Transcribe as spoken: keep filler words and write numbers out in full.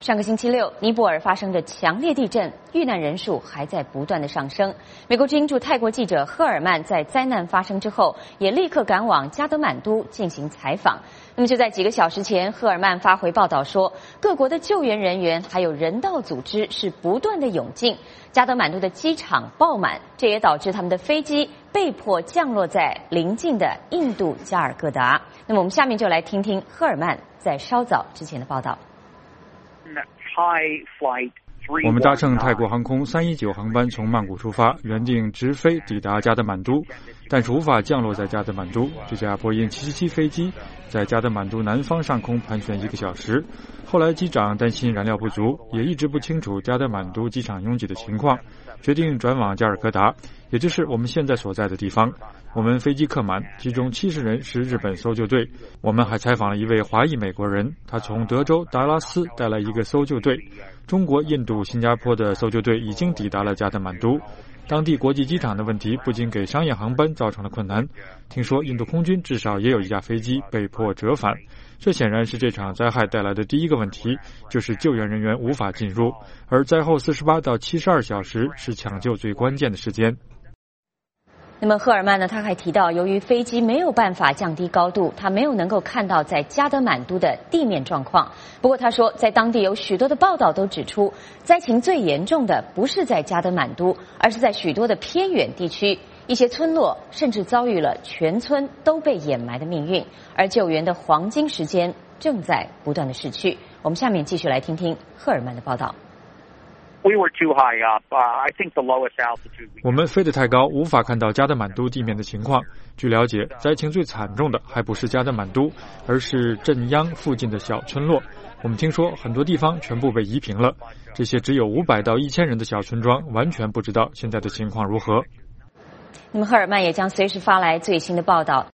上个星期六，尼泊尔发生的强烈地震，遇难人数还在不断的上升。美国之音驻泰国记者赫尔曼在灾难发生之后，也立刻赶往加德满都进行采访。那么就在几个小时前，赫尔曼发回报道说，各国的救援人员还有人道组织是不断的涌进，加德满都的机场爆满，这也导致他们的飞机被迫降落在邻近的印度加尔各答。那么我们下面就来听听赫尔曼在稍早之前的报道。 我们搭乘泰国航空三一九航班从曼谷出发，原定直飞抵达加德满都，但是无法降落在加德满都。这架波音七七七飞机在加德满都南方上空盘旋一个小时，后来机长担心燃料不足，也一直不清楚加德满都机场拥挤的情况，决定转往加尔各答，也就是我们现在所在的地方。我们飞机客满，其中七十人是日本搜救队。我们还采访了一位华裔美国人，他从德州达拉斯带来一个搜救队。中国、印度、新加坡的搜救队已经抵达了加德满都。当地国际机场的问题不仅给商业航班造成了困难，听说印度空军至少也有一架飞机被迫折返。这显然是这场灾害带来的第一个问题，就是救援人员无法进入，而灾后四十八到七十二小时是抢救最关键的时间。 那么赫尔曼呢？他还提到，由于飞机没有办法降低高度，他没有能够看到在加德满都的地面状况。不过他说，在当地有许多的报道都指出，灾情最严重的不是在加德满都，而是在许多的偏远地区，一些村落甚至遭遇了全村都被掩埋的命运，而救援的黄金时间正在不断的逝去。我们下面继续来听听赫尔曼的报道。 我们飞得太高，无法看到加德满都地面的情况。据了解，灾情最惨重的还不是加德满都，而是镇央附近的小村落。我们听说很多地方全部被夷平了，这些只有五百到一千人的小村庄完全不知道现在的情况如何。 那么赫尔曼也将随时发来最新的报道。